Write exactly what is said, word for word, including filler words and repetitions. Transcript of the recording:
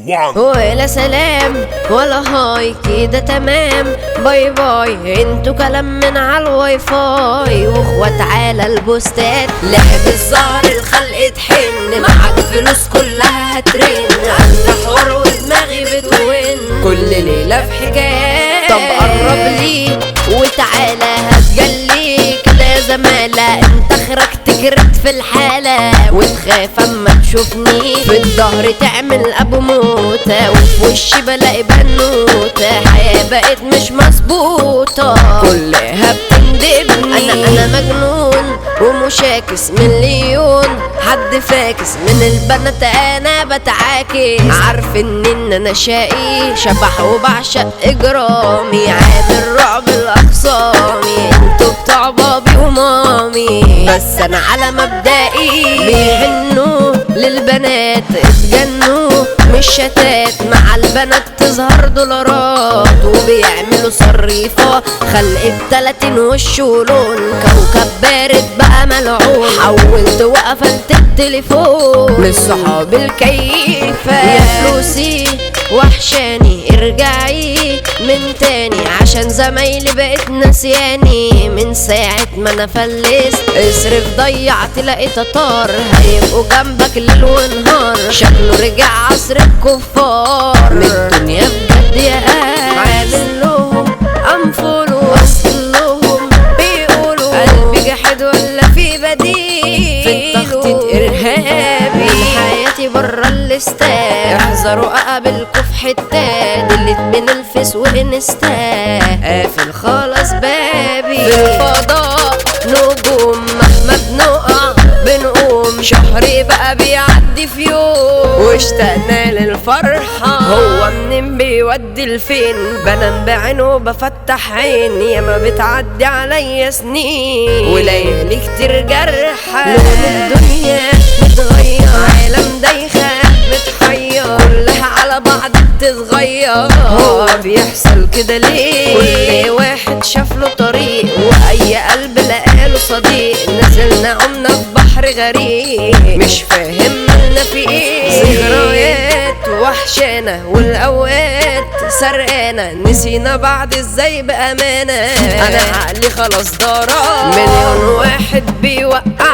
وان. ولا سلام ولا هاي كده تمام، باي باي انتوا كلام من على الواي فاي، واخوات على البوستات لعب الزهر الخلق تحن، معاك فلوس كلها هترن، عندي حوار ودماغي بتون كل ليلة في حكايات. طب قرب لي وتعالى هتجلي كده يا زمالة، انت اخرك تجرد في الحالة وتخاف اما تشوفني في الظهر تعمل ابو موتة، وفي وشي بلاقي بنوتة، حياة بقت مش مظبوطة كلها بتندبني. انا انا مجنون ومشاكس مليون، حد فاكس من البنات انا بتعاكس، عارفين ان انا شقي شبح وبعشق اجرامي، عامل رعب الاخصامي، انتوا بتوع بابي ومامي، بس انا على مبدئي بيحنوا للبنات اتجنوا مش شتات، مع البنات تظهر دولارات وبيعملوا صريفة، خلق بتلاتين وش ولون، كوكب بارد بقى ملعون، حولت وقفلت التليفون من صحاب الكيفة. يا فلوسي وحشاني ارجعي من تاني، عشان زمايلي بقت نسياني من ساعة ما انا فلست، اصرف ضيعت لقيت طار، هيبقوا جنبك ليل ونهار، شكله رجع عصر الكفار من الدنيا بجد يا قال، عامل لهم انفولو وصل لهم بيقولوا قلبي جحد ولا في بديل، في التخطيط ارهابي حياتي برا الاستاد، احذروا اقابلكوا في حتة دلت من الفيس وانستا، قافل خلاص بابي في الفضاء نجوم مهما بنقع بنقوم، شهري بقى بيعدي في يوم واشتقنا للفرحة، هو منين بيودي لفين، بنام بعينه بفتح عيني، ياما بتعدي عليا سنين وليالي كتير جرحة، لون الدنيا متغير عالم دايخة متحير، كلها على بعض بتتغير، هو بيحصل كده ليه، كل واحد شاف له طريق واي قلب لقاله صديق، نزلنا قمنا في بحر غريق مش فاهم مالنا في ايه، ذكريات وحشانا والاوقات سرقانا، نسينا بعض ازاي بامانه، انا عقلي خلاص ضرب، مليون واحد بيوقع